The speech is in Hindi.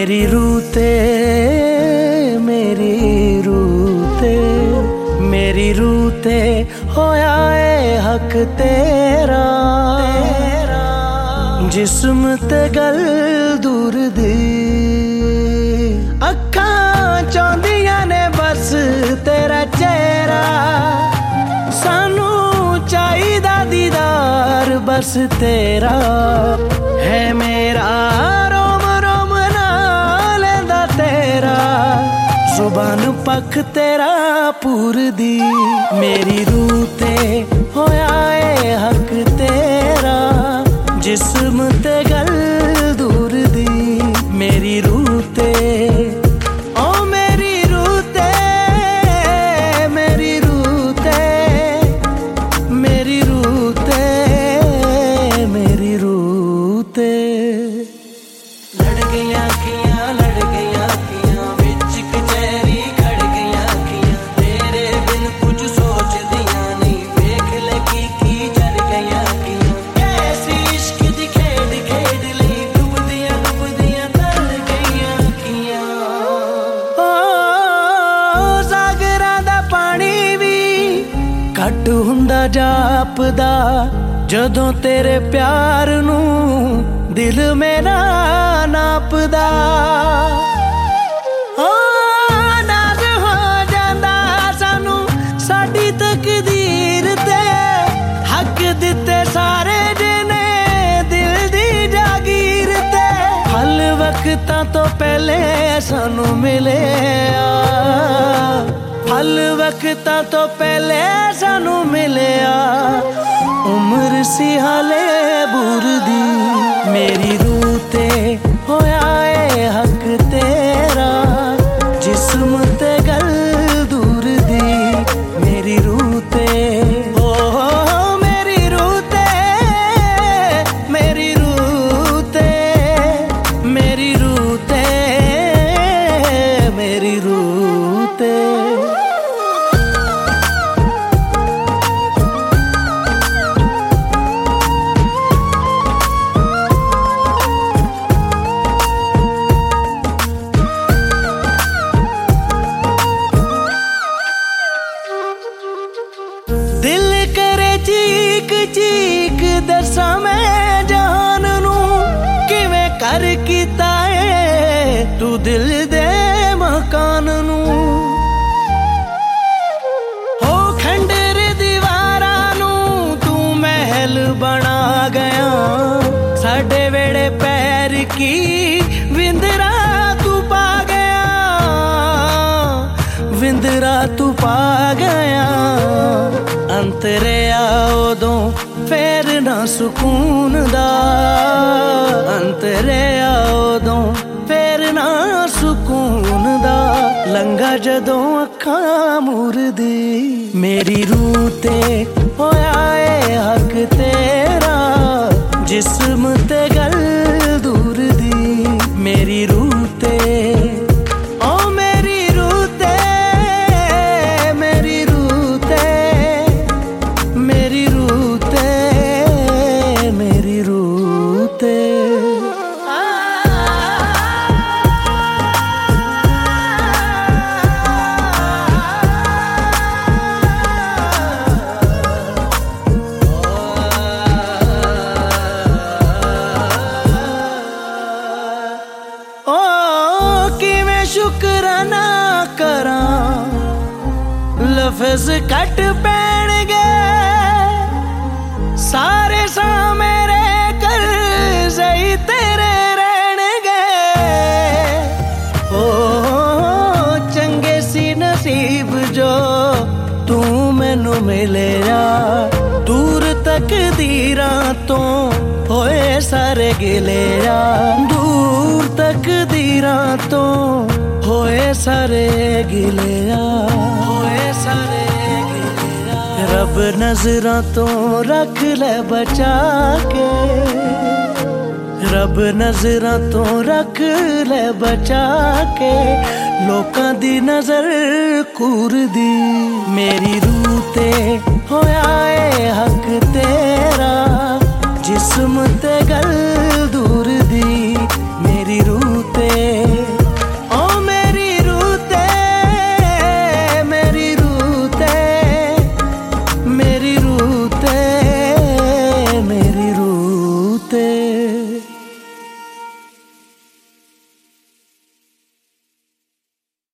मेरी रूते मेरी रूते मेरी रूते होया ए हक तेरा जिस्म ते गल दूर दी अखां चाहदियां ने बस तेरा चेहरा सानू चाहिदा दीदार बस तेरा है मेरा रोम रोम नाल दा तेरा जुबान पख तेरा पूर दी मेरी रूते होया ए हक तेरा जिस्म ते गल दूर दी मेरी रूते ओ मेरी रूते मेरी रूते मेरी रूते मेरी रूते लड़ गईयां अखियां विच कचहरी खड़ गईयां अखियां तेरे बिन कुछ सोचदियां नहीं वेख लगी की जर गईयां अखियां कैसी इश्क दी खेड खेड लई डुबदियां तर गईयां अखियां ओ सागरां दा पानी भी घट हुंदा जापदा जदों तेरे प्यार नू दिल मेरा नापदा नाज हो जांदा सानू साडी तकदीर ते हक दिते सारे जिने दिल दी जागीर ते हल वक्तां तो पहले सानू मिले हल वक्तां तो पहले सानू मिलिया उम्र सी हाले बूर दी मेरी रूते होया ए हक तेरा जिस्म ते गल दूर दी मेरी रूते ओ मेरी रूते मेरी रूते मेरी रूते मेरी रूते दिल करे चीक चीक दसा मैं जान नू किवें कर कीता है तू दिल दे मकान नू हो खंडर दीवारां नू तू महल बना गया साडे वेड़े पैर की विंदरा तू पा गया विंदरा तू पा गया अंतरे आओ फेर ना सुकून दा अंतरे आओ फेर ना सुकून दा लंघा जदों अखां मूर दी मेरी रूते होया ए हक तेरा जिस्म ते गल दूर दी मेरी रूते ओ मेरी रूते मेरी रूते मेरी रूते मेरी रूते ओ किवें शुकराना करां लफ्ज़ कट पैणगे सारे सा मेरे कर सही तेरे रहणगे ओ चंगे सी नसीब जो तू मैनू मिलिया दूर तकदीरां तो होए सारे गिलिया दूर तकदीरां तो होए सारे गिलिया होए सारे गिलिया रब नजरां तो रख ले बचा के रब नजरां तो रख ले बचा के लोकां दी नजर कूर दी मेरी रूते होया ए हक तेरा जिस्म ते गल